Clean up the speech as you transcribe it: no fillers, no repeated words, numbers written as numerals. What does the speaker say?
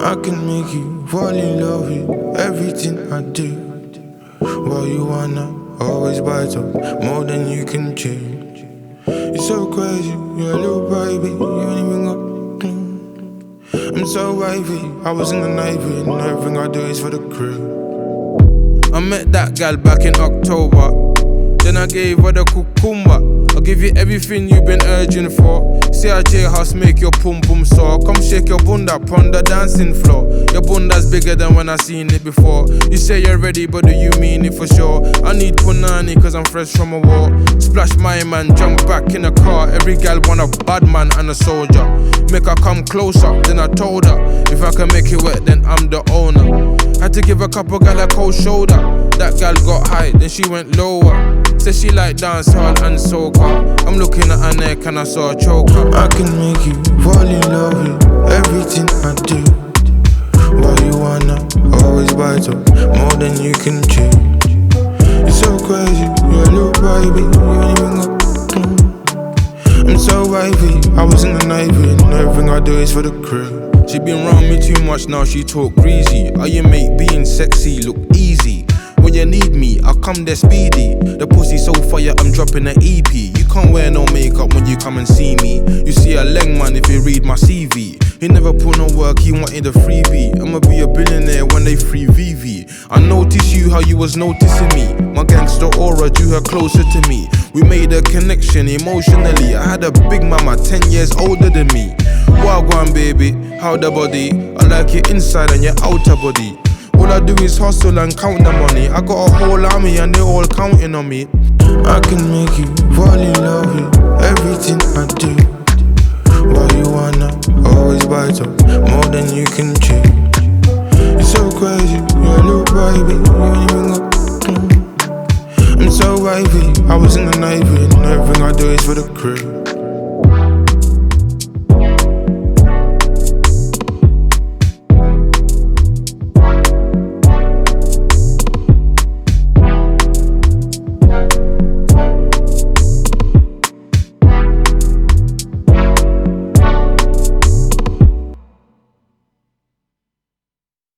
I can make you fall in love with everything I do. While you wanna always bite off more than you can chew. You're so crazy, you're a little baby, you ain't even got a clue. I'm so wavy, I was in the Navy, and everything I do is for the crew. I met that gal back in October, then I gave her the cucumber. I'll give you everything you've been urging for. CRJ house make your pum pum sore. Come shake your bunda on the dancing floor. Your bunda's bigger than when I seen it before. You say you're ready, but do you mean it for sure? I need punani cause I'm fresh from a war. Splash my man, jump back in the car. Every gal want a bad man and a soldier. Make her come closer, then I told her if I can make it wet, then I'm the owner. Had to give a couple gal a cold shoulder. That gal got high, then she went lower. Said she like dancehall and soca. I'm looking at her neck and I saw a choker. I can make you fall in love with everything I do. While you wanna always bite off more than you can chew. You're so crazy, you're a little baby, you ain't even got a clue. I'm so wavy, I was in the Navy, and everything I do is for the crew. She been round me too much now, she talk greasy. How you make being sexy look easy? When you need me, I come there speedy. The pussy so fire, I'm dropping an EP. You can't wear no makeup when you come and see me. You see a leng man if you read my CV. He never put no work, he wanted a freebie. I'ma be a billionaire when they free VV. I noticed you how you was noticing me. My gangster aura drew her closer to me. We made a connection emotionally. I had a big mama 10 years older than me. Wagwan baby, how the body? I like your inside and your outer body. All I do is hustle and count the money. I got a whole army and they all counting on me. I can make you fall in love with everything I do. While you wanna always bite off more than you can chew. You're so crazy, you're a little baby, you ain't even got a clue. I'm so wavy, I was in the Navy, and everything I do is for the crew.